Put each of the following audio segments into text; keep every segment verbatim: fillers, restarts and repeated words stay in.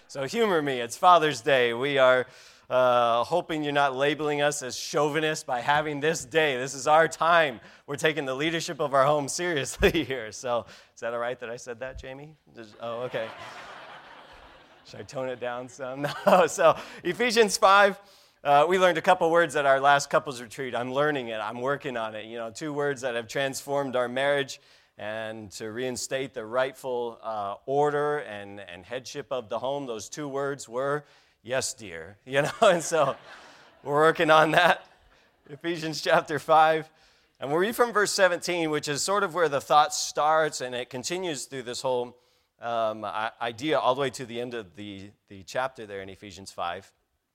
So humor me. It's Father's Day. We are uh, hoping you're not labeling us as chauvinists by having this day. This is our time. We're taking the leadership of our home seriously here. So is that all right that I said that, Jamie? Just, oh, okay. Should I tone it down some? No. So Ephesians five, uh, we learned a couple words at our last couples retreat. I'm learning it. I'm working on it. You know, two words that have transformed our marriage and to reinstate the rightful uh, order and, and headship of the home. Those two words were, yes, dear. You know, and so we're working on that. Ephesians chapter five. And we'll read from verse seventeen, which is sort of where the thought starts, and it continues through this whole um, idea all the way to the end of the, the chapter there in Ephesians five.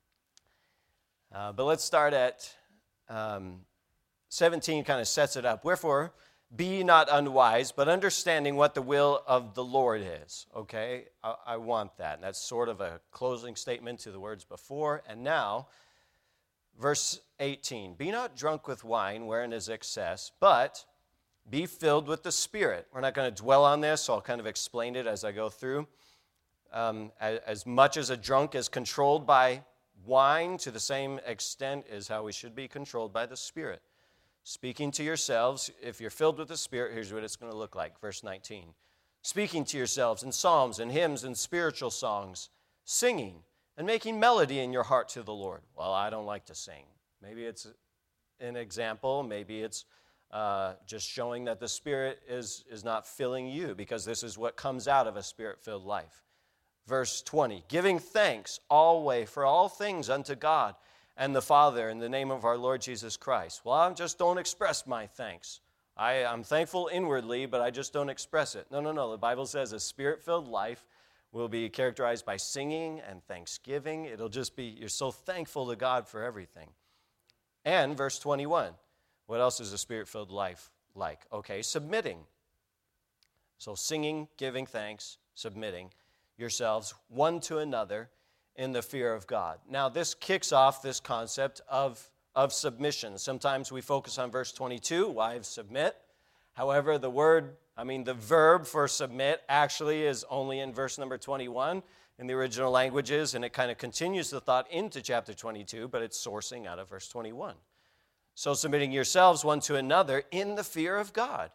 Uh, but let's start at um, seventeen, kind of sets it up. Wherefore, be ye not unwise, but understanding what the will of the Lord is. Okay, I, I want that. And that's sort of a closing statement to the words before. And now, verse eighteen. Be not drunk with wine, wherein is excess, but be filled with the Spirit. We're not going to dwell on this, so I'll kind of explain it as I go through. Um, as, as much as a drunk is controlled by wine, to the same extent is how we should be controlled by the Spirit. Speaking to yourselves, if you're filled with the Spirit, here's what it's going to look like. Verse nineteen. Speaking to yourselves in psalms and hymns and spiritual songs, singing and making melody in your heart to the Lord. Well, I don't like to sing. Maybe it's an example. Maybe it's uh, just showing that the Spirit is, is not filling you, because this is what comes out of a Spirit-filled life. Verse twenty. Giving thanks always for all things unto God and the Father, in the name of our Lord Jesus Christ. Well, I just don't express my thanks. I, I'm thankful inwardly, but I just don't express it. No, no, no. The Bible says a Spirit-filled life will be characterized by singing and thanksgiving. It'll just be, you're so thankful to God for everything. And verse twenty-one, what else is a Spirit-filled life like? Okay, submitting. So singing, giving thanks, submitting yourselves one to another in the fear of God. Now, this kicks off this concept of, of submission. Sometimes we focus on verse twenty-two, wives submit. However, the word, I mean, the verb for submit actually is only in verse number twenty-one in the original languages, and it kind of continues the thought into chapter twenty-two, but it's sourcing out of verse twenty-one. So submitting yourselves one to another in the fear of God.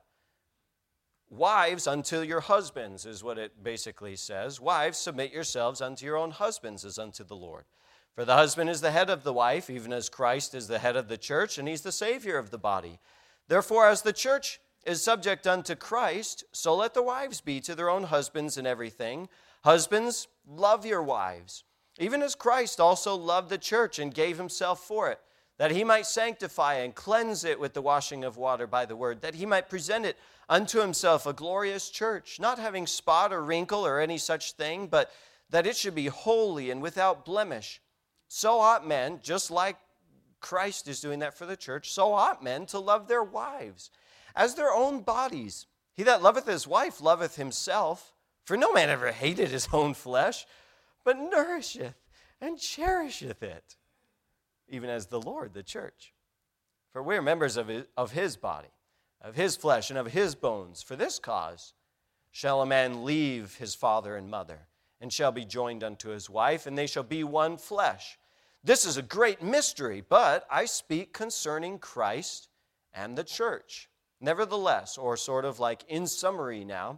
Wives, unto your husbands, is what it basically says. Wives, submit yourselves unto your own husbands as unto the Lord. For the husband is the head of the wife, even as Christ is the head of the church, and he's the Savior of the body. Therefore, as the church is subject unto Christ, so let the wives be to their own husbands in everything. Husbands, love your wives, even as Christ also loved the church and gave himself for it, that he might sanctify and cleanse it with the washing of water by the word, that he might present it unto himself a glorious church, not having spot or wrinkle or any such thing, but that it should be holy and without blemish. So ought men, just like Christ is doing that for the church, so ought men to love their wives as their own bodies. He that loveth his wife loveth himself, for no man ever hated his own flesh, but nourisheth and cherisheth it, even as the Lord, the church. For we are members of his, of his body, of his flesh, and of his bones. For this cause shall a man leave his father and mother, and shall be joined unto his wife, and they shall be one flesh. This is a great mystery, but I speak concerning Christ and the church. Nevertheless, or sort of like in summary now,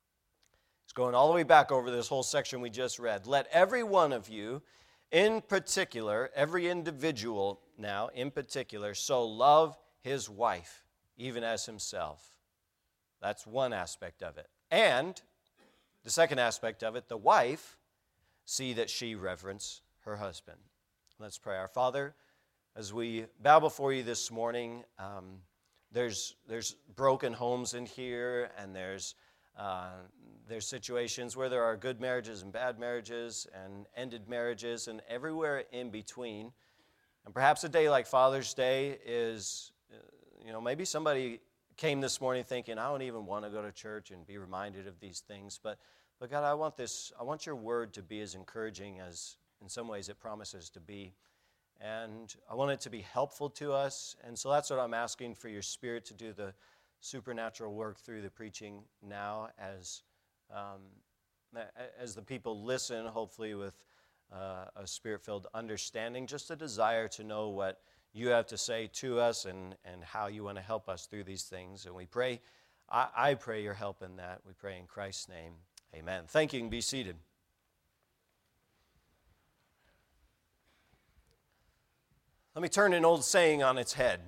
it's going all the way back over this whole section we just read. Let every one of you, in particular, every individual now, in particular, so love his wife, even as himself. That's one aspect of it. And the second aspect of it, the wife, see that she reverence her husband. Let's pray. Our Father, as we bow before you this morning, um, there's there's broken homes in here, and there's uh, there's situations where there are good marriages and bad marriages and ended marriages and everywhere in between. And perhaps a day like Father's Day is, uh, you know, maybe somebody came this morning thinking, I don't even want to go to church and be reminded of these things. But, but God, I want this, I want your word to be as encouraging as in some ways it promises to be. And I want it to be helpful to us. And so that's what I'm asking for your Spirit to do the supernatural work through the preaching now as um, as the people listen, hopefully with uh, a spirit-filled understanding, just a desire to know what you have to say to us and, and how you want to help us through these things. And we pray, I, I pray your help in that. We pray in Christ's name. Amen. Thank you, and be seated. Let me turn an old saying on its head.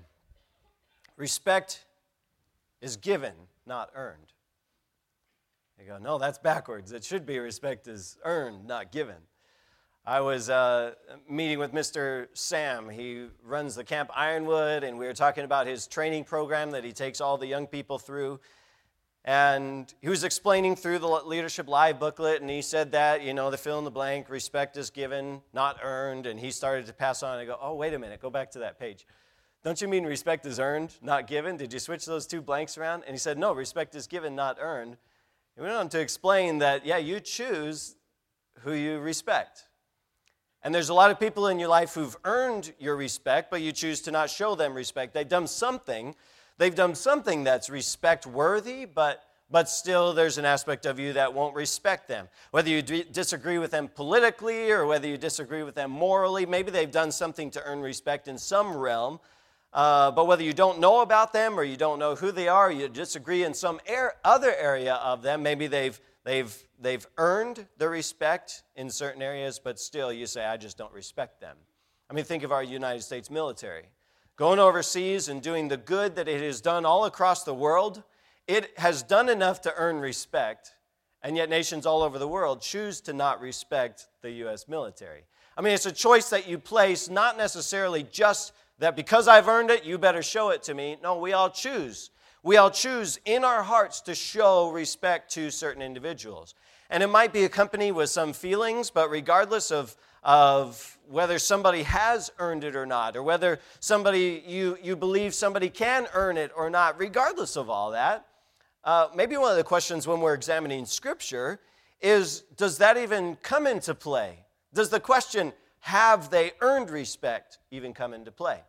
Respect is given, not earned. You go, no, that's backwards. It should be respect is earned, not given. I was uh, meeting with Mister Sam. He runs the Camp Ironwood, and we were talking about his training program that he takes all the young people through. And he was explaining through the Leadership Live booklet, and he said that, you know, the fill in the blank, respect is given, not earned. And he started to pass on. I go, oh, wait a minute, go back to that page. Don't you mean respect is earned, not given? Did you switch those two blanks around? And he said, no, respect is given, not earned. He went on to explain that, yeah, you choose who you respect. And there's a lot of people in your life who've earned your respect, but you choose to not show them respect. They've done something. They've done something that's respect-worthy, but, but still there's an aspect of you that won't respect them. Whether you d- disagree with them politically or whether you disagree with them morally, maybe they've done something to earn respect in some realm, uh, but whether you don't know about them or you don't know who they are, you disagree in some er- other area of them, maybe they've They've, they've earned the respect in certain areas, but still you say, I just don't respect them. I mean, think of our United States military. Going overseas and doing the good that it has done all across the world, it has done enough to earn respect, and yet nations all over the world choose to not respect the U S military. I mean, it's a choice that you place, not necessarily just that because I've earned it, you better show it to me. No, we all choose. We all choose in our hearts to show respect to certain individuals. And it might be accompanied with some feelings, but regardless of, of whether somebody has earned it or not, or whether somebody you, you believe somebody can earn it or not, regardless of all that, uh, maybe one of the questions when we're examining Scripture is, does that even come into play? Does the question, have they earned respect, even come into play?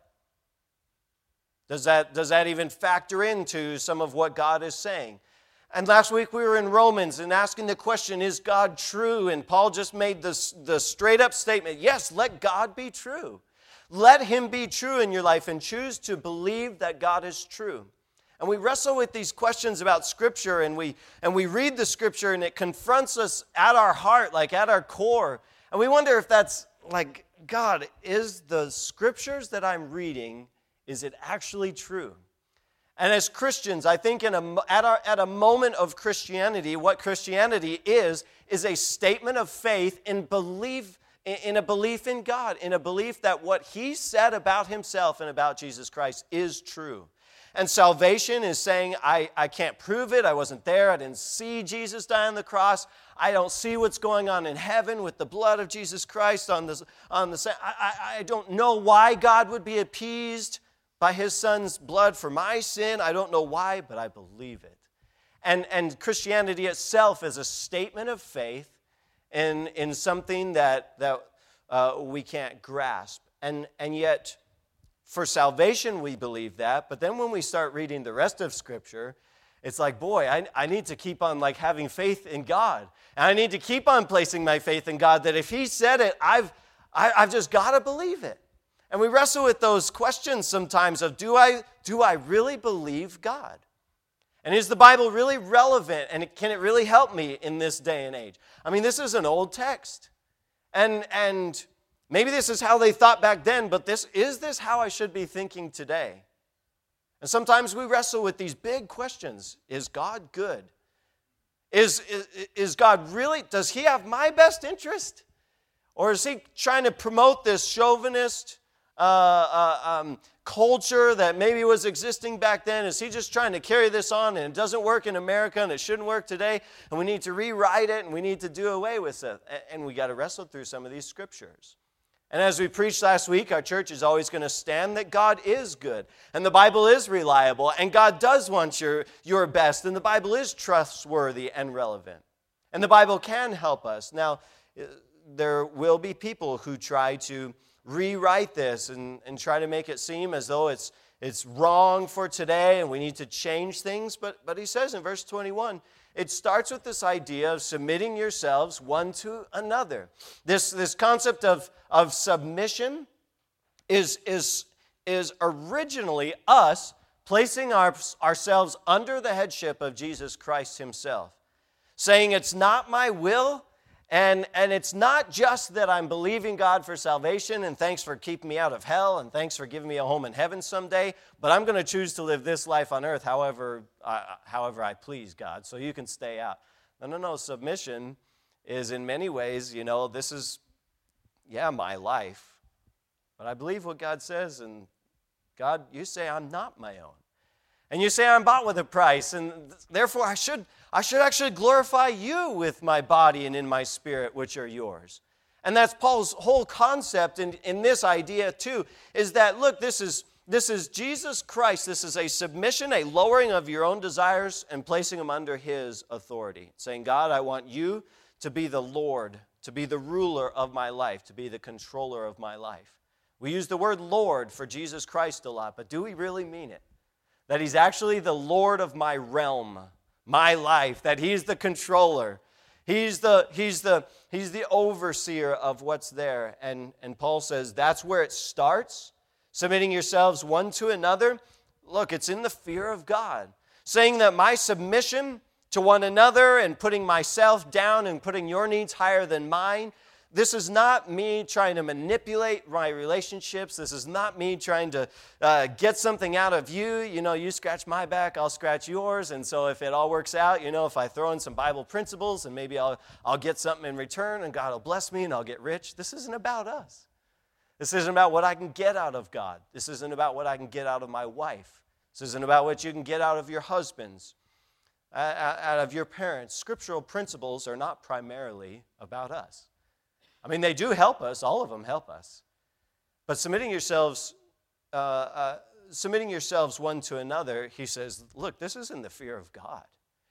Does that, does that even factor into some of what God is saying? And last week we were in Romans and asking the question, is God true? And Paul just made this, the straight-up statement, yes, let God be true. Let Him be true in your life and choose to believe that God is true. And we wrestle with these questions about Scripture, and we, and we read the Scripture, and it confronts us at our heart, like at our core. And we wonder if that's like, God, is the Scriptures that I'm reading, is it actually true? And as Christians, I think in a, at, our, at a moment of Christianity, what Christianity is, is a statement of faith in belief, in a belief in God, in a belief that what He said about Himself and about Jesus Christ is true. And salvation is saying, I, I can't prove it, I wasn't there, I didn't see Jesus die on the cross, I don't see what's going on in heaven with the blood of Jesus Christ on the, on the I, I, I don't know why God would be appeased by His Son's blood for my sin. I don't know why, but I believe it. And, and Christianity itself is a statement of faith in, in something that, that uh, we can't grasp. And, and yet, for salvation, we believe that. But then when we start reading the rest of Scripture, it's like, boy, I, I need to keep on like having faith in God. And I need to keep on placing my faith in God, that if He said it, I've, I, I've just got to believe it. And we wrestle with those questions sometimes of, do I, do I really believe God? And is the Bible really relevant? And can it really help me in this day and age? I mean, this is an old text. And, and maybe this is how they thought back then, but this is this how I should be thinking today? And sometimes we wrestle with these big questions. Is God good? Is, is, is God really, does He have my best interest? Or is He trying to promote this chauvinist Uh, uh, um, culture that maybe was existing back then? Is He just trying to carry this on and it doesn't work in America and it shouldn't work today and we need to rewrite it and we need to do away with it? And we got to wrestle through some of these Scriptures. And as we preached last week, our church is always going to stand that God is good and the Bible is reliable and God does want your, your best and the Bible is trustworthy and relevant. And the Bible can help us. Now, there will be people who try to rewrite this and, and try to make it seem as though it's it's wrong for today and we need to change things. But, but he says in verse twenty-one, it starts with this idea of submitting yourselves one to another. This, this concept of, of submission is, is, is originally us placing our, ourselves under the headship of Jesus Christ himself, saying it's not my will, and, and it's not just that I'm believing God for salvation, and thanks for keeping me out of hell, and thanks for giving me a home in heaven someday, but I'm going to choose to live this life on earth however, uh, however I please, God, so you can stay out. No, no, no, submission is in many ways, you know, this is, yeah, my life, but I believe what God says, and God, you say I'm not my own. And you say I'm bought with a price, and therefore I should, I should actually glorify you with my body and in my spirit, which are yours. And that's Paul's whole concept in, in this idea too, is that, look, this is, this is Jesus Christ. This is a submission, a lowering of your own desires and placing them under his authority. Saying, God, I want you to be the Lord, to be the ruler of my life, to be the controller of my life. We use the word Lord for Jesus Christ a lot, but do we really mean it? That he's actually the Lord of my realm, my life, that he's the controller. He's the, he's the, he's the overseer of what's there. And, and Paul says that's where it starts, submitting yourselves one to another. Look, it's in the fear of God, saying that my submission to one another and putting myself down and putting your needs higher than mine, this is not me trying to manipulate my relationships. This is not me trying to uh, get something out of you. You know, you scratch my back, I'll scratch yours. And so if it all works out, you know, if I throw in some Bible principles and maybe I'll, I'll get something in return and God will bless me and I'll get rich. This isn't about us. This isn't about what I can get out of God. This isn't about what I can get out of my wife. This isn't about what you can get out of your husbands, out of your parents. Scriptural principles are not primarily about us. I mean, they do help us. All of them help us. But submitting yourselves, uh, uh, submitting yourselves one to another, he says, look, this is in the fear of God.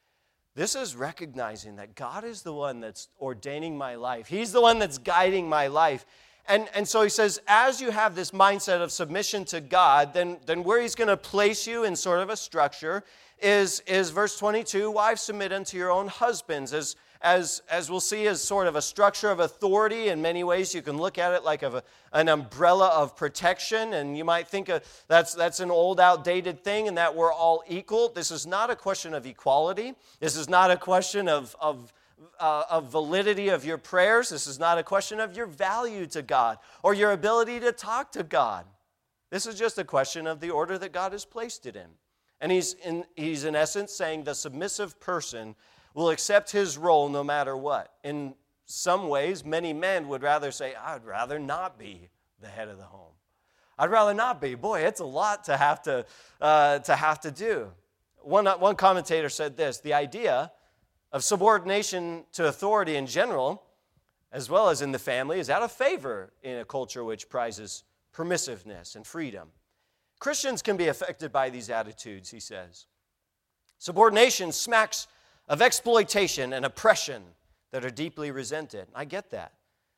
This is recognizing that God is the one that's ordaining my life. He's the one that's guiding my life. And, and so he says, as you have this mindset of submission to God, then, then where he's going to place you in sort of a structure is, is verse twenty-two, wives, submit unto your own husbands, as As, as we'll see, as sort of a structure of authority. In many ways, you can look at it like of a, an umbrella of protection, and you might think of, that's, that's an old, outdated thing, and that we're all equal. This is not a question of equality. This is not a question of, of, uh, of validity of your prayers. This is not a question of your value to God or your ability to talk to God. This is just a question of the order that God has placed it in. And he's in, he's in essence saying the submissive person will accept his role no matter what. In some ways, many men would rather say, I'd rather not be the head of the home. I'd rather not be. Boy, it's a lot to have to, uh, to, have to do. One, one commentator said this, the idea of subordination to authority in general, as well as in the family, is out of favor in a culture which prizes permissiveness and freedom. Christians can be affected by these attitudes, he says. Subordination smacks of exploitation and oppression that are deeply resented. I get that.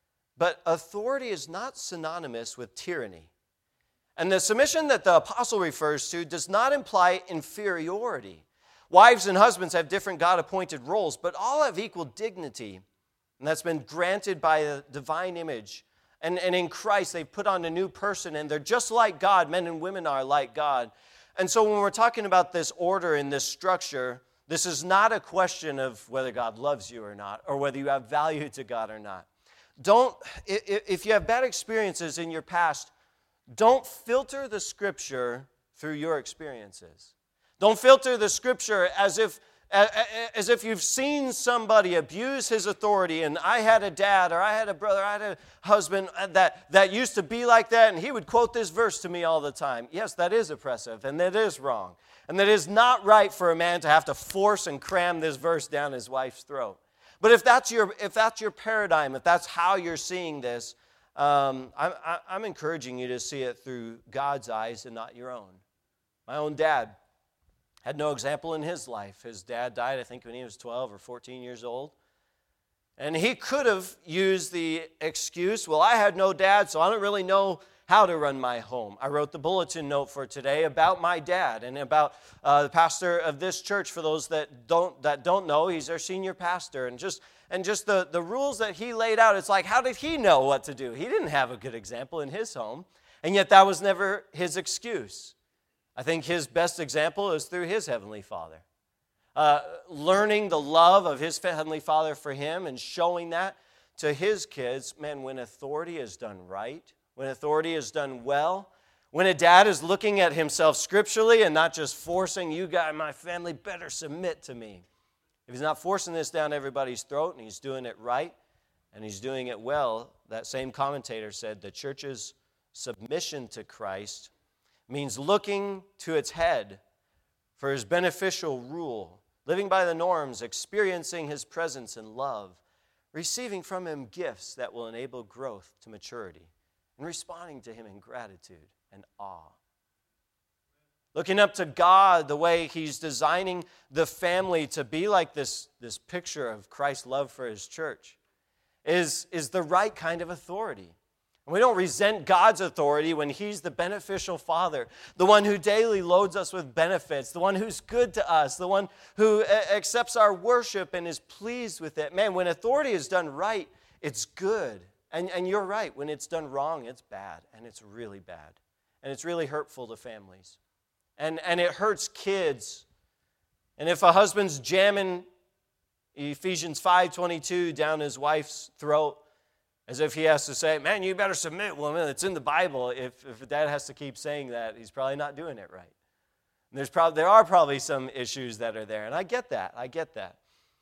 But authority is not synonymous with tyranny. And the submission that the apostle refers to does not imply inferiority. Wives and husbands have different God-appointed roles, but all have equal dignity. And that's been granted by a divine image. And, and in Christ, they've put on a new person, and they're just like God. Men and women are like God. And so when we're talking about this order and this structure, this is not a question of whether God loves you or not, or whether you have value to God or not. Don't, if you have bad experiences in your past, don't filter the Scripture through your experiences. Don't filter the Scripture as if, as if you've seen somebody abuse his authority, and I had a dad, or I had a brother, I had a husband that, that used to be like that, and he would quote this verse to me all the time. Yes, that is oppressive, and that is wrong. And that is not right for a man to have to force and cram this verse down his wife's throat. But if that's your, if that's your paradigm, if that's how you're seeing this, um, I'm, I'm encouraging you to see it through God's eyes and not your own. My own dad had no example in his life. His dad died, I think, when he was twelve or fourteen years old. And he could have used the excuse, well, I had no dad, so I don't really know how to run my home. I wrote the bulletin note for today about my dad and about uh, the pastor of this church. For those that don't that don't know, he's our senior pastor, and just and just the, the rules that he laid out. It's like, how did he know what to do? He didn't have a good example in his home, and yet that was never his excuse. I think his best example is through his Heavenly Father. Uh, learning the love of his Heavenly Father for him and showing that to his kids. Man, when authority is done right, when authority is done well, when a dad is looking at himself scripturally and not just forcing, you guys, my family better submit to me. If he's not forcing this down everybody's throat and he's doing it right and he's doing it well, that same commentator said the church's submission to Christ means looking to its head for his beneficial rule, living by the norms, experiencing his presence and love, receiving from him gifts that will enable growth to maturity, and responding to him in gratitude and awe. Looking up to God, the way he's designing the family to be like this, this picture of Christ's love for his church, is, is the right kind of authority. And we don't resent God's authority when he's the beneficial father, the one who daily loads us with benefits, the one who's good to us, the one who accepts our worship and is pleased with it. Man, when authority is done right, it's good. And, and you're right, when it's done wrong, it's bad, and it's really bad. And it's really hurtful to families. And, and it hurts kids. And if a husband's jamming Ephesians five twenty-two down his wife's throat, as if he has to say, man, you better submit, woman. It's in the Bible. If, if a dad has to keep saying that, he's probably not doing it right. And there's probably, there are probably some issues that are there, and I get that. I get that.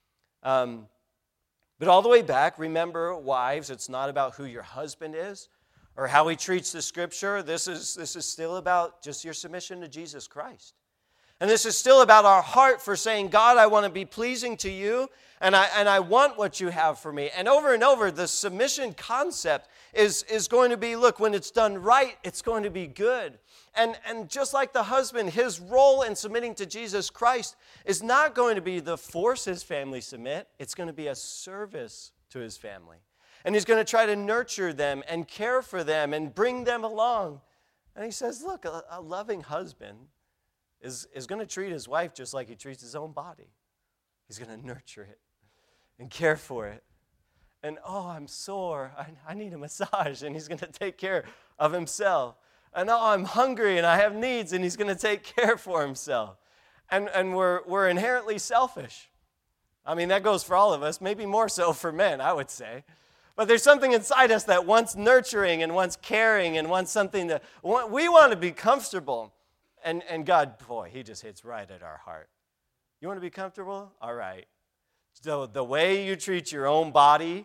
Um, but all the way back, remember, wives, it's not about who your husband is or how he treats the Scripture. This is, this is still about just your submission to Jesus Christ. And this is still about our heart for saying, God, I want to be pleasing to you, and I and I want what you have for me. And over and over, the submission concept is, is going to be, look, when it's done right, it's going to be good. And, and just like the husband, his role in submitting to Jesus Christ is not going to be to force his family submit. It's going to be a service to his family. And he's going to try to nurture them and care for them and bring them along. And he says, look, a, a loving husband is, is going to treat his wife just like he treats his own body. He's going to nurture it and care for it. And, oh, I'm sore. I, I need a massage. And he's going to take care of himself. And, oh, I'm hungry and I have needs. And he's going to take care for himself. And, and we're, we're inherently selfish. I mean, that goes for all of us. Maybe more so for men, I would say. But there's something inside us that wants nurturing and wants caring and wants something that we want to be comfortable. And, and God, boy, he just hits right at our heart. You want to be comfortable? All right. So the way you treat your own body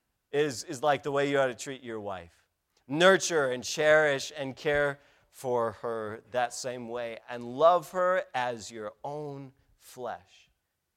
is, is like the way you ought to treat your wife. Nurture and cherish and care for her that same way and love her as your own flesh.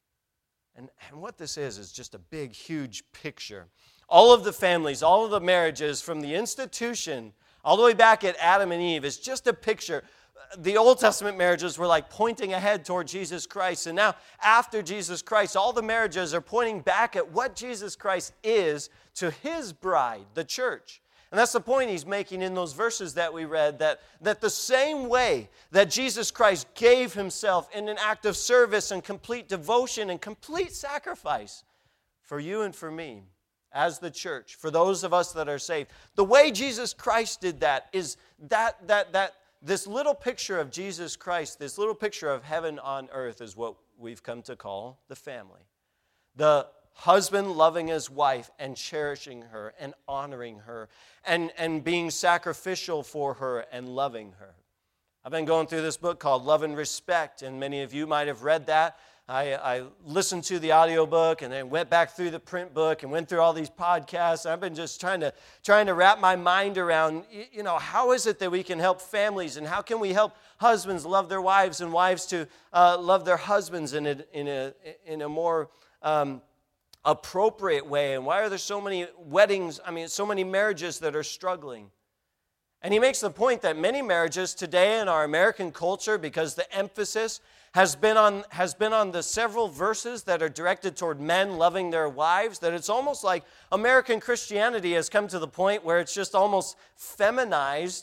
And, and what this is is just a big, huge picture. All of the families, all of the marriages from the institution all the way back at Adam and Eve is just a picture. The Old Testament marriages were like pointing ahead toward Jesus Christ. And now, after Jesus Christ, all the marriages are pointing back at what Jesus Christ is to his bride, the church. And that's the point he's making in those verses that we read, that, that the same way that Jesus Christ gave himself in an act of service and complete devotion and complete sacrifice for you and for me as the church, for those of us that are saved, the way Jesus Christ did that is that that that this little picture of Jesus Christ, this little picture of heaven on earth is what we've come to call the family. The husband loving his wife and cherishing her and honoring her and, and being sacrificial for her and loving her. I've been going through this book called Love and Respect, and many of you might have read that. I, I listened to the audiobook and then went back through the print book and went through all these podcasts. I've been just trying to trying to wrap my mind around, you know, how is it that we can help families and how can we help husbands love their wives and wives to uh, love their husbands in a, in a, in a more um, appropriate way? And why are there so many weddings, I mean, so many marriages that are struggling? And he makes the point that many marriages today in our American culture, because the emphasis has been on has been on the several verses that are directed toward men loving their wives, that it's almost like American Christianity has come to the point where it's just almost feminized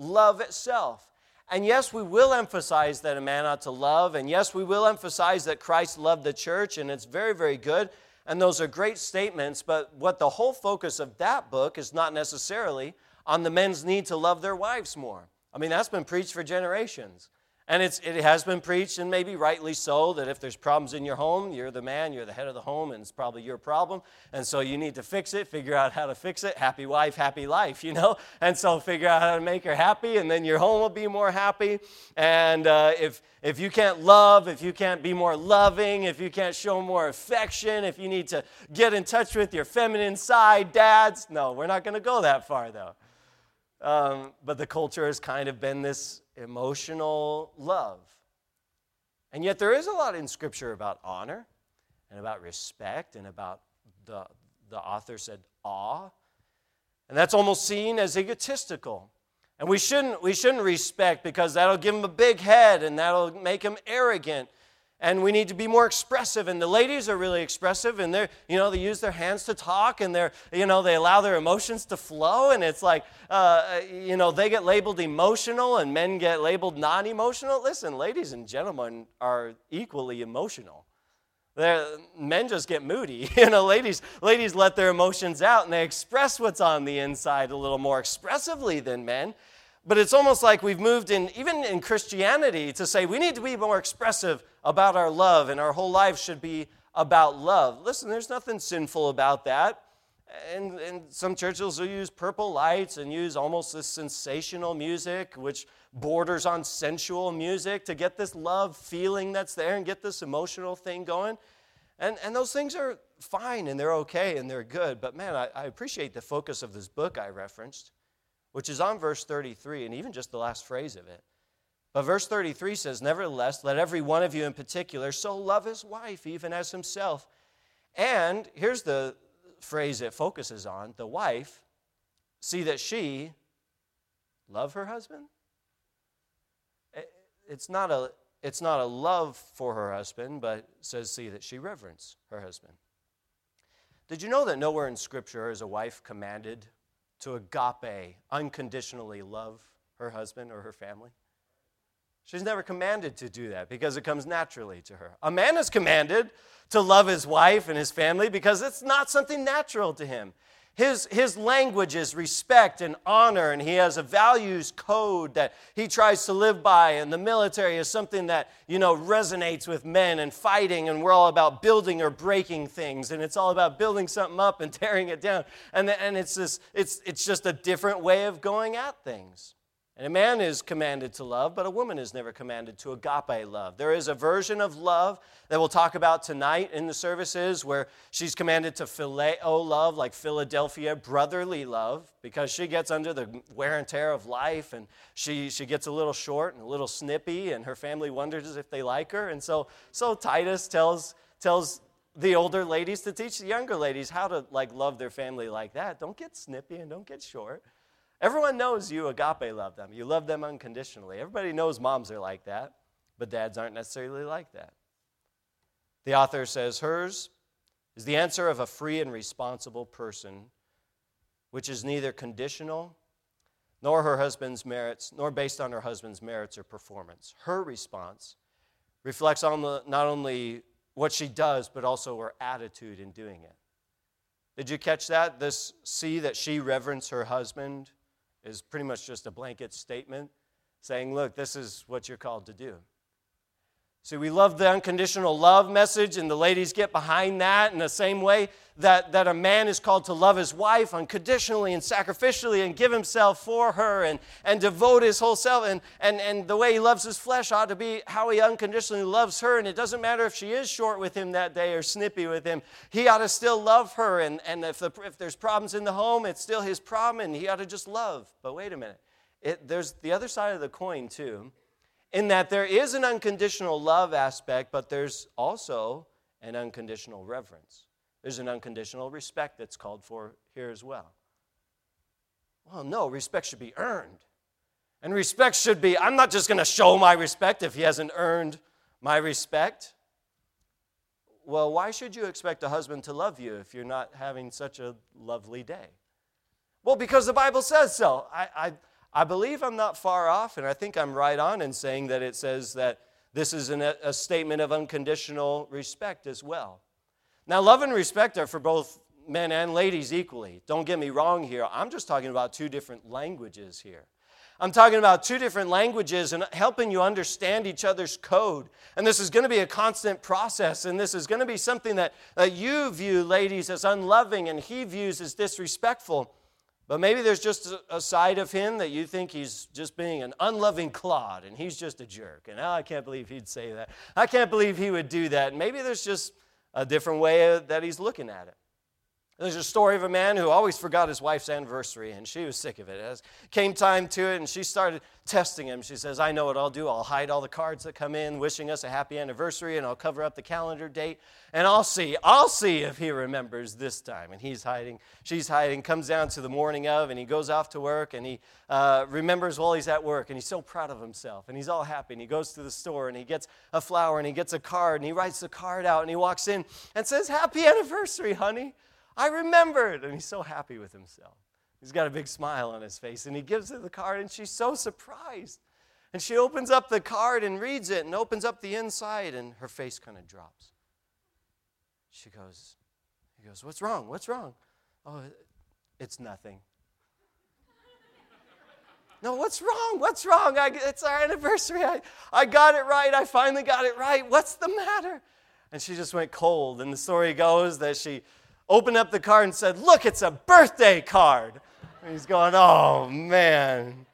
love itself. And yes, we will emphasize that a man ought to love, and yes, we will emphasize that Christ loved the church, and it's very, very good, and those are great statements, but what the whole focus of that book is not necessarily on the men's need to love their wives more. I mean, that's been preached for generations. And it's, it has been preached, and maybe rightly so, that if there's problems in your home, you're the man, you're the head of the home, and it's probably your problem. And so you need to fix it, figure out how to fix it. Happy wife, happy life, you know? And so figure out how to make her happy, and then your home will be more happy. And uh, if, if you can't love, if you can't be more loving, if you can't show more affection, if you need to get in touch with your feminine side, dads, no, we're not going to go that far, though. Um, but the culture has kind of been this emotional love. And yet there is a lot in Scripture about honor and about respect and about, the, the author said, awe. And that's almost seen as egotistical. And we shouldn't, we shouldn't respect, because that'll give him a big head and that'll make him arrogant. And we need to be more expressive. And the ladies are really expressive, and they're, you know, they use their hands to talk, and they're, you know, they allow their emotions to flow. And it's like, uh, you know, they get labeled emotional, and men get labeled non-emotional. Listen, ladies and gentlemen are equally emotional. They're, men just get moody. You know, ladies, ladies let their emotions out, and they express what's on the inside a little more expressively than men. But it's almost like we've moved in, even in Christianity, to say we need to be more expressive about our love, and our whole life should be about love. Listen, there's nothing sinful about that. And, and some churches will use purple lights and use almost this sensational music, which borders on sensual music, to get this love feeling that's there and get this emotional thing going. And, and those things are fine, and they're okay, and they're good. But man, I, I appreciate the focus of this book I referenced, which is on verse thirty-three, and even just the last phrase of it. But verse thirty-three says, "Nevertheless, let every one of you in particular so love his wife, even as himself." And here's the phrase it focuses on: the wife, see that she love her husband. It's not a, it's not a love for her husband, but it says, see that she reverence her husband. Did you know that nowhere in Scripture is a wife commanded to agape, unconditionally love her husband or her family? She's never commanded to do that because it comes naturally to her. A man is commanded to love his wife and his family because it's not something natural to him. His, his language is respect and honor, and he has a values code that he tries to live by, and the military is something that, you know, resonates with men and fighting, and we're all about building or breaking things, and it's all about building something up and tearing it down, and, and it's, this, it's, it's just a different way of going at things. And a man is commanded to love, but a woman is never commanded to agape love. There is a version of love that we'll talk about tonight in the services where she's commanded to phileo love, like Philadelphia, brotherly love, because she gets under the wear and tear of life, and she, she gets a little short and a little snippy, and her family wonders if they like her. And so, so Titus tells, tells the older ladies to teach the younger ladies how to like love their family like that. Don't get snippy and don't get short. Everyone knows you agape love them. You love them unconditionally. Everybody knows moms are like that, but dads aren't necessarily like that. The author says, hers is the answer of a free and responsible person, which is neither conditional nor her husband's merits, nor based on her husband's merits or performance. Her response reflects on the, not only what she does, but also her attitude in doing it. Did you catch that? This see that she reverence her husband is pretty much just a blanket statement saying, look, this is what you're called to do. See, we love the unconditional love message, and the ladies get behind that in the same way that, that a man is called to love his wife unconditionally and sacrificially and give himself for her and, and devote his whole self. And, and, and the way he loves his flesh ought to be how he unconditionally loves her. And it doesn't matter if she is short with him that day or snippy with him. He ought to still love her. And, and if, the, if there's problems in the home, it's still his problem, and he ought to just love. But wait a minute. It, there's the other side of the coin, too, in that there is an unconditional love aspect, but there's also an unconditional reverence. There's an unconditional respect that's called for here as well. Well, no, respect should be earned. And respect should be, I'm not just going to show my respect if he hasn't earned my respect. Well, why should you expect a husband to love you if you're not having such a lovely day? Well, because the Bible says so. I, I, I believe I'm not far off, and I think I'm right on in saying that it says that this is an, a statement of unconditional respect as well. Now, love and respect are for both men and ladies equally. Don't get me wrong here. I'm just talking about two different languages here. I'm talking about two different languages and helping you understand each other's code. And this is going to be a constant process, and this is going to be something that, that you view, ladies, as unloving and he views as disrespectful. But maybe there's just a side of him that you think he's just being an unloving clod and he's just a jerk. And oh, I can't believe he'd say that. I can't believe he would do that. And maybe there's just a different way that he's looking at it. There's a story of a man who always forgot his wife's anniversary, and she was sick of it. As came time to it, and she started testing him. She says, I know what I'll do. I'll hide all the cards that come in wishing us a happy anniversary, and I'll cover up the calendar date, and I'll see. I'll see if he remembers this time. And he's hiding. She's hiding. Comes down to the morning of, and he goes off to work, and he uh, remembers while he's at work, and he's so proud of himself, and he's all happy, and he goes to the store, and he gets a flower, and he gets a card, and he writes the card out, and he walks in and says, happy anniversary, honey. I remembered. And he's so happy with himself. He's got a big smile on his face. And he gives her the card, and she's so surprised. And she opens up the card and reads it and opens up the inside, and her face kind of drops. She goes, he goes, what's wrong? What's wrong? Oh, it's nothing. No, what's wrong? What's wrong? I, it's our anniversary. I, I got it right. I finally got it right. What's the matter? And she just went cold. And the story goes that she opened up the card and said, look, it's a birthday card. And he's going, oh, man.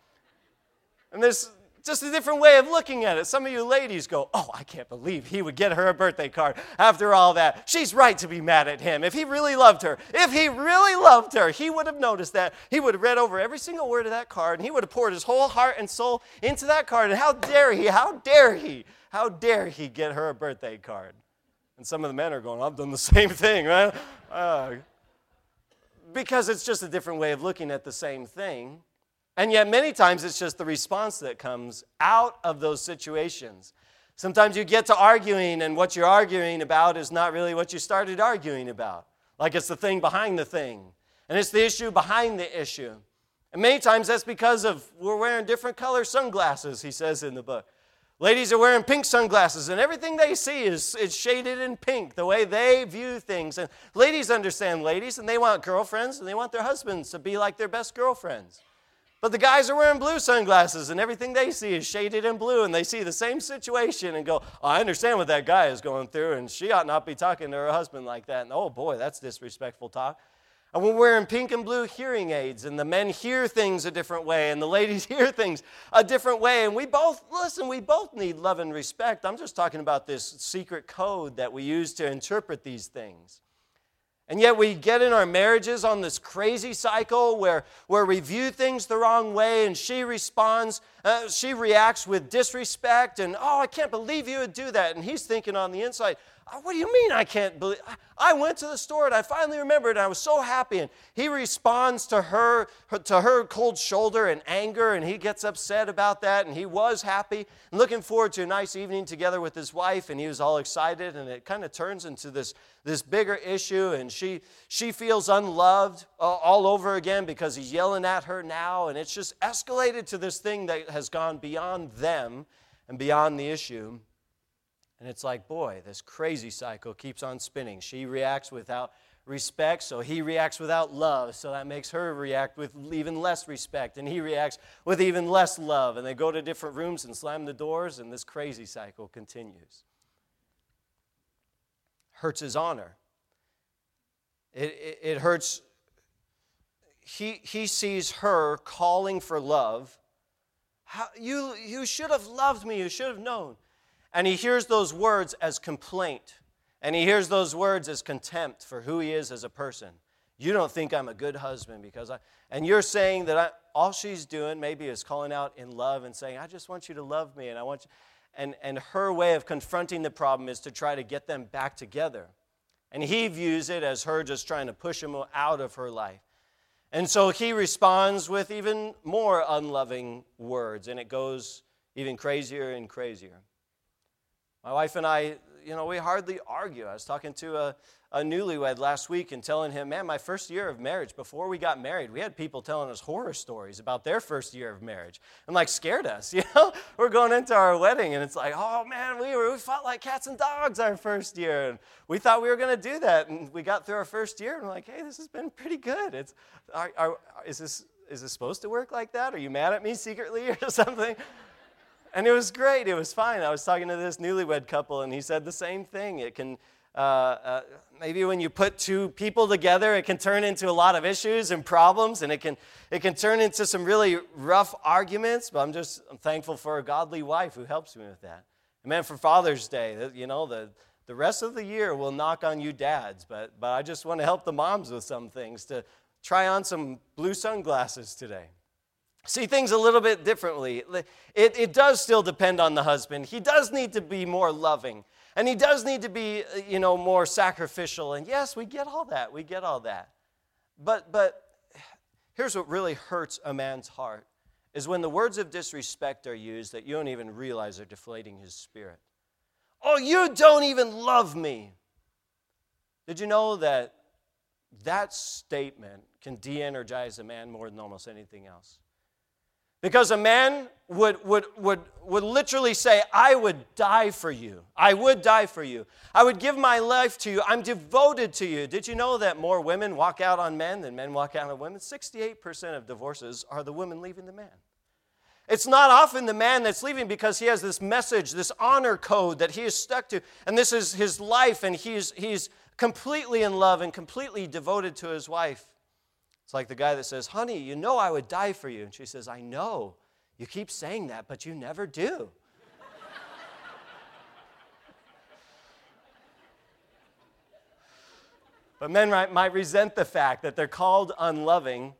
And there's just a different way of looking at it. Some of you ladies go, oh, I can't believe he would get her a birthday card after all that. She's right to be mad at him. If he really loved her, if he really loved her, he would have noticed that. He would have read over every single word of that card, and he would have poured his whole heart and soul into that card. And how dare he, how dare he, how dare he get her a birthday card? And some of the men are going, I've done the same thing, right? Uh, because it's just a different way of looking at the same thing. And yet many times it's just the response that comes out of those situations. Sometimes you get to arguing, and what you're arguing about is not really what you started arguing about. Like it's the thing behind the thing. And it's the issue behind the issue. And many times that's because of we're wearing different color sunglasses, he says in the book. Ladies are wearing pink sunglasses, and everything they see is, is shaded in pink, the way they view things. And ladies understand ladies, and they want girlfriends, and they want their husbands to be like their best girlfriends. But the guys are wearing blue sunglasses, and everything they see is shaded in blue, and they see the same situation and go, oh, I understand what that guy is going through, and she ought not be talking to her husband like that. And oh, boy, that's disrespectful talk. And we're wearing pink and blue hearing aids, and the men hear things a different way, and the ladies hear things a different way. And we both, listen, we both need love and respect. I'm just talking about this secret code that we use to interpret these things. And yet we get in our marriages on this crazy cycle where, where we view things the wrong way, and she responds, uh, she reacts with disrespect, and, oh, I can't believe you would do that. And he's thinking on the inside, what do you mean I can't believe? I went to the store and I finally remembered and I was so happy. And he responds to her, to her cold shoulder and anger, and he gets upset about that, and he was happy and looking forward to a nice evening together with his wife, and he was all excited, and it kind of turns into this, this bigger issue, and she, she feels unloved all over again because he's yelling at her now, and it's just escalated to this thing that has gone beyond them and beyond the issue. And it's like, boy, this crazy cycle keeps on spinning. She reacts without respect, so he reacts without love, so that makes her react with even less respect, and he reacts with even less love, and they go to different rooms and slam the doors, and this crazy cycle continues. Hurts his honor. It, it, it hurts. He, he sees her calling for love. How, you, you should have loved me. You should have known. And he hears those words as complaint. And he hears those words as contempt for who he is as a person. You don't think I'm a good husband because I... And you're saying that I, all she's doing maybe is calling out in love and saying, I just want you to love me. And I want you... And, and her way of confronting the problem is to try to get them back together. And he views it as her just trying to push him out of her life. And so he responds with even more unloving words. And it goes even crazier and crazier. My wife and I, you know, we hardly argue. I was talking to a, a newlywed last week and telling him, man, my first year of marriage, before we got married, we had people telling us horror stories about their first year of marriage and like scared us, you know? We're going into our wedding and it's like, oh man, we were we fought like cats and dogs our first year. And we thought we were going to do that. And we got through our first year and we're like, hey, this has been pretty good. It's, are, are, is this, is this supposed to work like that? Are you mad at me secretly or something? And it was great. It was fine. I was talking to this newlywed couple, and he said the same thing. It can, uh, uh, maybe when you put two people together, it can turn into a lot of issues and problems, and it can it can turn into some really rough arguments. But I'm just I'm thankful for a godly wife who helps me with that. And man, for Father's Day, you know, the the rest of the year will knock on you dads, but but I just want to help the moms with some things, to try on some blue sunglasses today. See things a little bit differently. It, it does still depend on the husband. He does need to be more loving. And he does need to be, you know, more sacrificial. And yes, we get all that. We get all that. But, but here's what really hurts a man's heart, is when the words of disrespect are used that you don't even realize are deflating his spirit. Oh, you don't even love me. Did you know that that statement can de-energize a man more than almost anything else? Because a man would, would, would, would literally say, I would die for you. I would die for you. I would give my life to you. I'm devoted to you. Did you know that more women walk out on men than men walk out on women? sixty-eight percent of divorces are the women leaving the man. It's not often the man that's leaving because he has this message, this honor code that he is stuck to. And this is his life, and he's, he's completely in love and completely devoted to his wife. It's like the guy that says, honey, you know I would die for you. And she says, I know. You keep saying that, but you never do. But men might, might resent the fact that they're called unloving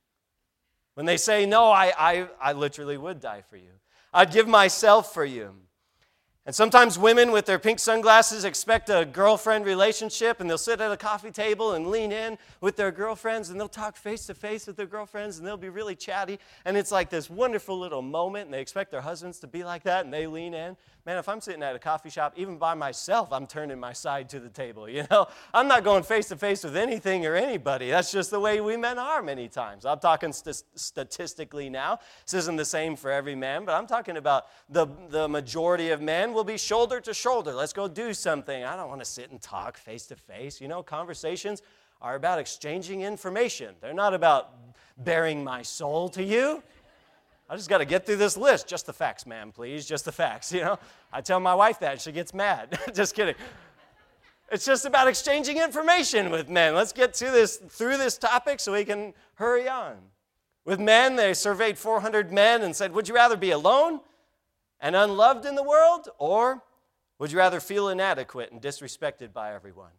when they say, no, I, I, I literally would die for you. I'd give myself for you. And sometimes women with their pink sunglasses expect a girlfriend relationship, and they'll sit at a coffee table and lean in with their girlfriends, and they'll talk face to face with their girlfriends, and they'll be really chatty. And it's like this wonderful little moment, and they expect their husbands to be like that, and they lean in. Man, if I'm sitting at a coffee shop, even by myself, I'm turning my side to the table, you know? I'm not going face to face with anything or anybody. That's just the way we men are many times. I'm talking st- statistically now. This isn't the same for every man, but I'm talking about the, the majority of men will be shoulder to shoulder. Let's go do something. I don't want to sit and talk face to face. You know, conversations are about exchanging information. They're not about bearing my soul to you. I just got to get through this list. Just the facts, ma'am, please. Just the facts, you know. I tell my wife that, she gets mad. Just kidding. It's just about exchanging information with men. Let's get to this through this topic so we can hurry on. With men, they surveyed four hundred men and said, would you rather be alone and unloved in the world, or would you rather feel inadequate and disrespected by everyone?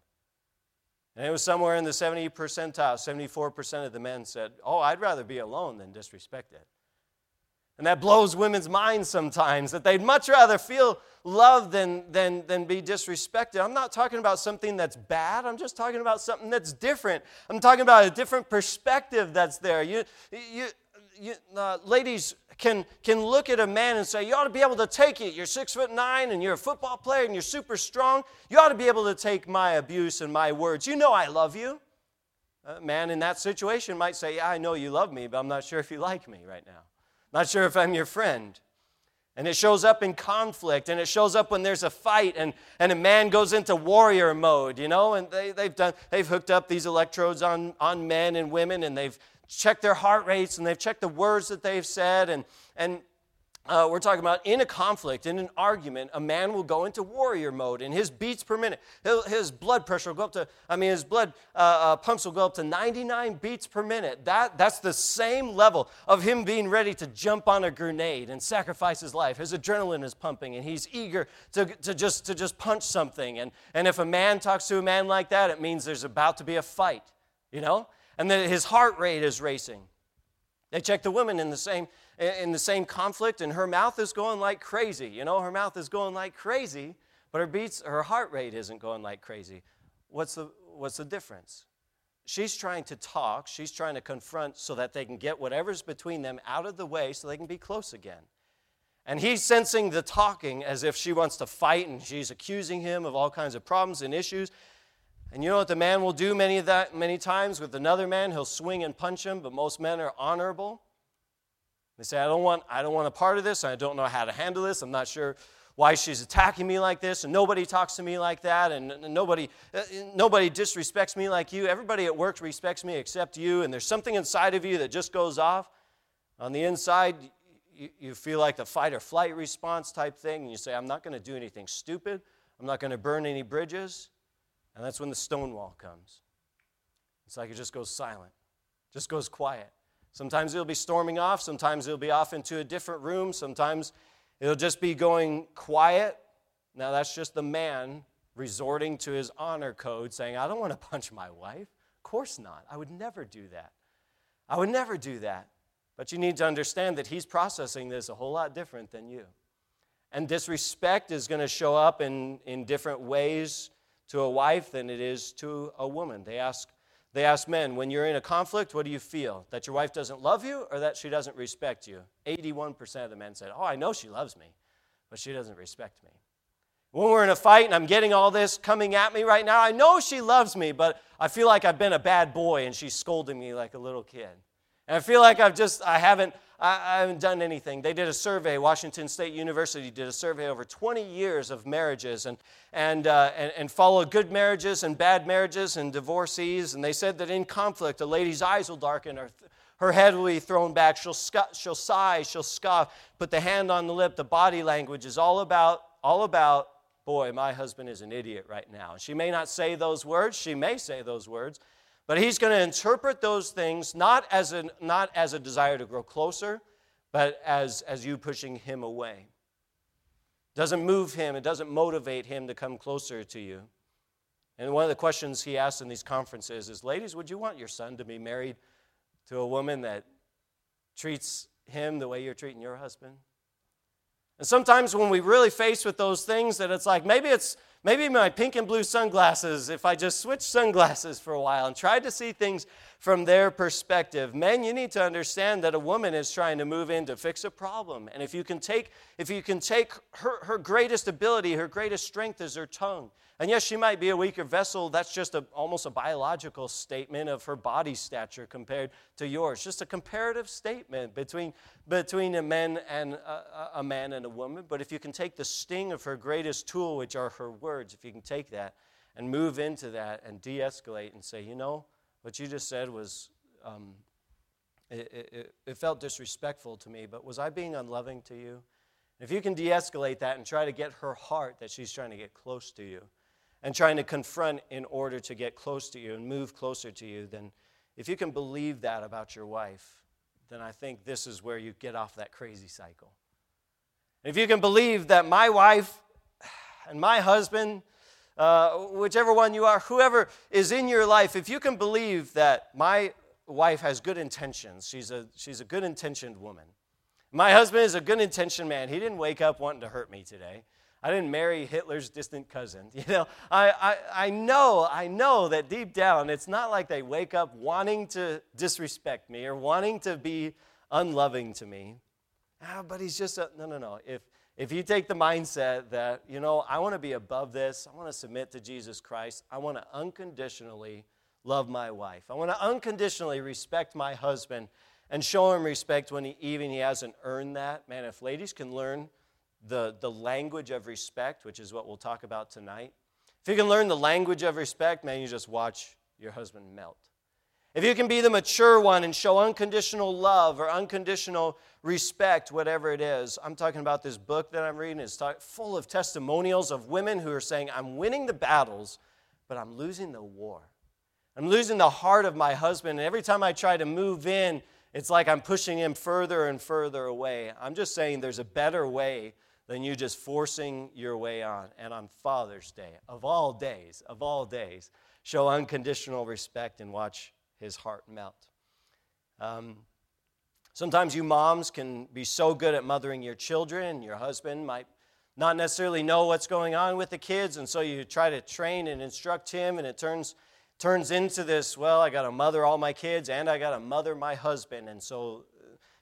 And it was somewhere in the seventy percentile. seventy-four percent of the men said, oh, I'd rather be alone than disrespected. And that blows women's minds sometimes, that they'd much rather feel loved than, than, than be disrespected. I'm not talking about something that's bad. I'm just talking about something that's different. I'm talking about a different perspective that's there. You, you, you uh, ladies can, can look at a man and say, you ought to be able to take it. You're six foot nine and you're a football player and you're super strong. You ought to be able to take my abuse and my words. You know I love you. A man in that situation might say, yeah, I know you love me, but I'm not sure if you like me right now. Not sure if I'm your friend. And it shows up in conflict, and it shows up when there's a fight, and, and a man goes into warrior mode, you know, and they, they've done they've hooked up these electrodes on, on men and women, and they've checked their heart rates, and they've checked the words that they've said, and and Uh, we're talking about in a conflict, in an argument, a man will go into warrior mode, and his beats per minute, he'll, his blood pressure will go up to, I mean, his blood uh, uh, pumps will go up to ninety-nine beats per minute. That, that's the same level of him being ready to jump on a grenade and sacrifice his life. His adrenaline is pumping, and he's eager to, to, just, to just punch something. And, and if a man talks to a man like that, it means there's about to be a fight, you know? And then his heart rate is racing. They check the woman in the same in the same conflict, and her mouth is going like crazy. You know, her mouth is going like crazy, but her beats, her heart rate isn't going like crazy. What's the what's the difference? She's trying to talk, she's trying to confront so that they can get whatever's between them out of the way so they can be close again. And he's sensing the talking as if she wants to fight, and she's accusing him of all kinds of problems and issues. And you know what the man will do many of that many times with another man? He'll swing and punch him, but most men are honorable. They say, I don't want, I don't want a part of this. I don't know how to handle this. I'm not sure why she's attacking me like this, and nobody talks to me like that, and nobody, nobody disrespects me like you. Everybody at work respects me except you, and there's something inside of you that just goes off. On the inside, you, you feel like the fight or flight response type thing, and you say, I'm not going to do anything stupid. I'm not going to burn any bridges. And that's when the stone wall comes. It's like it just goes silent, just goes quiet. Sometimes it'll be storming off. Sometimes it'll be off into a different room. Sometimes it'll just be going quiet. Now, that's just the man resorting to his honor code, saying, I don't want to punch my wife. Of course not. I would never do that. I would never do that. But you need to understand that he's processing this a whole lot different than you. And disrespect is going to show up in, in different ways to a wife than it is to a woman. They ask, they ask men, when you're in a conflict, what do you feel? That your wife doesn't love you or that she doesn't respect you? eighty-one percent of the men said, oh, I know she loves me, but she doesn't respect me. When we're in a fight and I'm getting all this coming at me right now, I know she loves me, but I feel like I've been a bad boy and she's scolding me like a little kid. And I feel like I've just, I haven't, I, I haven't done anything. They did a survey, Washington State University did a survey over twenty years of marriages and, and, uh, and, and followed good marriages and bad marriages and divorcees. And they said that in conflict, a lady's eyes will darken, her, her head will be thrown back, she'll, sc- she'll sigh, she'll scoff, put the hand on the lip. The body language is all about, all about, boy, my husband is an idiot right now. She may not say those words, she may say those words, but he's going to interpret those things not as a, not as a desire to grow closer, but as, as you pushing him away. It doesn't move him. It doesn't motivate him to come closer to you. And one of the questions he asks in these conferences is, ladies, would you want your son to be married to a woman that treats him the way you're treating your husband? And sometimes when we really face with those things that it's like, maybe it's maybe my pink and blue sunglasses, if I just switch sunglasses for a while and tried to see things from their perspective. Men, you need to understand that a woman is trying to move in to fix a problem. And if you can take, if you can take her, her greatest ability, her greatest strength is her tongue. And yes, she might be a weaker vessel. That's just a, almost a biological statement of her body stature compared to yours. Just a comparative statement between, between a man and a, a man and a woman. But if you can take the sting of her greatest tool, which are her words, if you can take that and move into that and de-escalate and say, you know, what you just said was, um, it, it, it felt disrespectful to me, but was I being unloving to you? If you can de-escalate that and try to get her heart that she's trying to get close to you, and trying to confront in order to get close to you and move closer to you, then if you can believe that about your wife, then I think this is where you get off that crazy cycle. If you can believe that my wife and my husband, uh, whichever one you are, whoever is in your life, if you can believe that my wife has good intentions, she's a, she's a good-intentioned woman. My husband is a good-intentioned man. He didn't wake up wanting to hurt me today. I didn't marry Hitler's distant cousin. You know, I, I, I know, I know that deep down, it's not like they wake up wanting to disrespect me or wanting to be unloving to me. Ah, but he's just, a, no, no, no. If, if you take the mindset that, you know, I want to be above this, I want to submit to Jesus Christ, I want to unconditionally love my wife. I want to unconditionally respect my husband and show him respect when he, even he hasn't earned that. Man, if ladies can learn The, the language of respect, which is what we'll talk about tonight. If you can learn the language of respect, man, you just watch your husband melt. If you can be the mature one and show unconditional love or unconditional respect, whatever it is. I'm talking about this book that I'm reading. It's talk, full of testimonials of women who are saying, I'm winning the battles, but I'm losing the war. I'm losing the heart of my husband, and every time I try to move in, it's like I'm pushing him further and further away. I'm just saying there's a better way than you just forcing your way on. And on Father's Day, of all days, of all days, show unconditional respect and watch his heart melt. Um, sometimes you moms can be so good at mothering your children, your husband might not necessarily know what's going on with the kids, and so you try to train and instruct him, and it turns turns into this, well, I got to mother all my kids, and I got to mother my husband, and so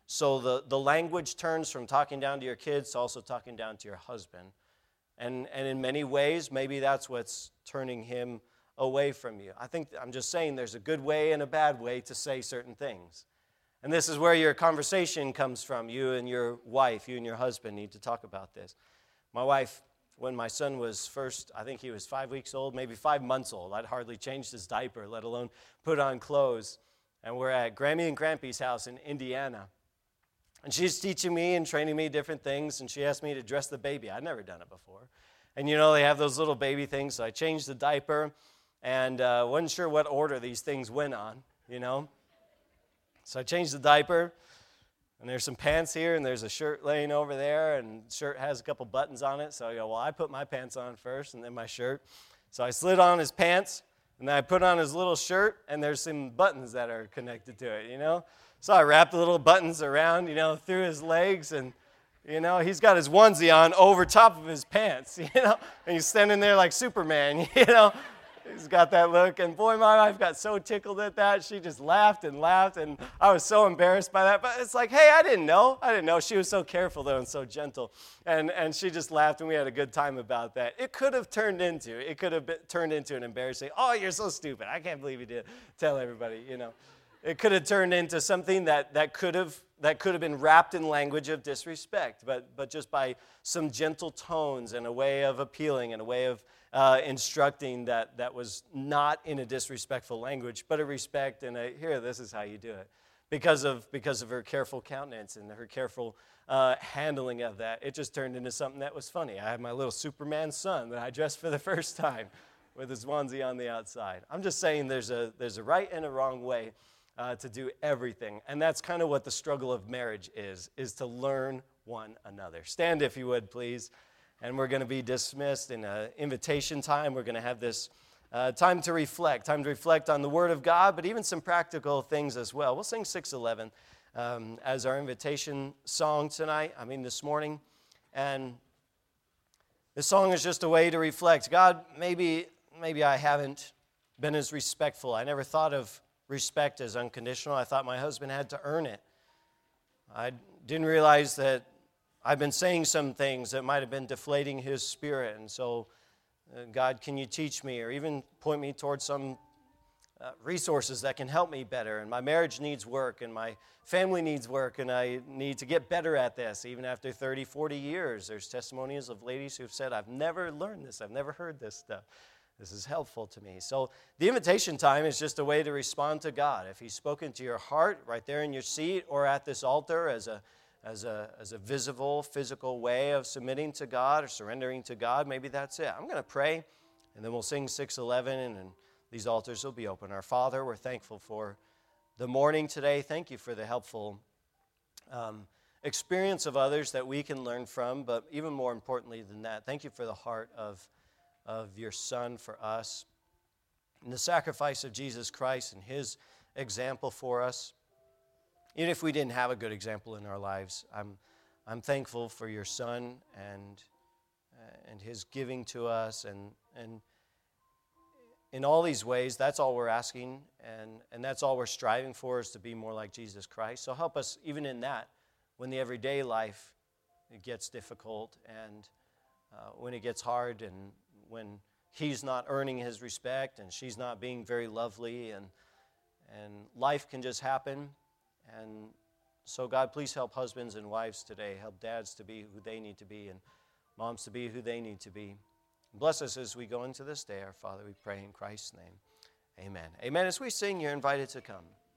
So the, the language turns from talking down to your kids to also talking down to your husband. And, and in many ways, maybe that's what's turning him away from you. I think, I'm just saying there's a good way and a bad way to say certain things. And this is where your conversation comes from. You and your wife, you and your husband need to talk about this. My wife, when my son was first, I think he was five weeks old, maybe five months old. I'd hardly changed his diaper, let alone put on clothes. And we're at Grammy and Grampy's house in Indiana. And she's teaching me and training me different things, and she asked me to dress the baby. I'd never done it before. And you know, they have those little baby things, so I changed the diaper, and uh, wasn't sure what order these things went on, you know. So I changed the diaper, and there's some pants here, and there's a shirt laying over there, and the shirt has a couple buttons on it. So I go, well, I put my pants on first, and then my shirt. So I slid on his pants, and then I put on his little shirt, and there's some buttons that are connected to it, you know. So I wrapped the little buttons around, you know, through his legs, and, you know, he's got his onesie on over top of his pants, you know, and he's standing there like Superman, you know. He's got that look, and boy, my wife got so tickled at that. She just laughed and laughed, and I was so embarrassed by that. But it's like, hey, I didn't know. I didn't know. She was so careful, though, and so gentle. And and she just laughed, and we had a good time about that. It could have turned into, it could have been, turned into an embarrassing, oh, you're so stupid. I can't believe you did tell everybody, you know. It could have turned into something that, that could have that could have been wrapped in language of disrespect, but but just by some gentle tones and a way of appealing and a way of uh, instructing that that was not in a disrespectful language, but a respect and a, here, this is how you do it. Because of because of her careful countenance and her careful uh, handling of that, it just turned into something that was funny. I had my little Superman son that I dressed for the first time with his onesie on the outside. I'm just saying there's a there's a right and a wrong way Uh, to do everything. And that's kind of what the struggle of marriage is, is to learn one another. Stand if you would, please. And we're going to be dismissed in an invitation time. We're going to have this uh, time to reflect, time to reflect on the Word of God, but even some practical things as well. We'll sing six eleven um, as our invitation song tonight, I mean this morning. And this song is just a way to reflect. God, maybe, maybe I haven't been as respectful. I never thought of respect as unconditional. I thought my husband had to earn it. I didn't realize that I've been saying some things that might have been deflating his spirit. And so, uh, God, can you teach me or even point me towards some uh, resources that can help me better? And my marriage needs work, and my family needs work, and I need to get better at this. Even after thirty, forty years, there's testimonies of ladies who've said, I've never learned this. I've never heard this stuff. This is helpful to me. So the invitation time is just a way to respond to God. If he's spoken to your heart right there in your seat or at this altar as a as a as a visible, physical way of submitting to God or surrendering to God, maybe that's it. I'm going to pray, and then we'll sing six eleven, and, and these altars will be open. Our Father, we're thankful for the morning today. Thank you for the helpful um, experience of others that we can learn from, but even more importantly than that, thank you for the heart of of your Son for us, and the sacrifice of Jesus Christ and his example for us. Even if we didn't have a good example in our lives, I'm I'm thankful for your Son and uh, and his giving to us, and and in all these ways, that's all we're asking, and, and that's all we're striving for, is to be more like Jesus Christ. So help us even in that, when the everyday life it gets difficult, and uh, when it gets hard, and when he's not earning his respect and she's not being very lovely, and and life can just happen. And so God, please help husbands and wives today. Help dads to be who they need to be, and moms to be who they need to be. Bless us as we go into this day, our Father, we pray in Christ's name. Amen. Amen. As we sing, you're invited to come.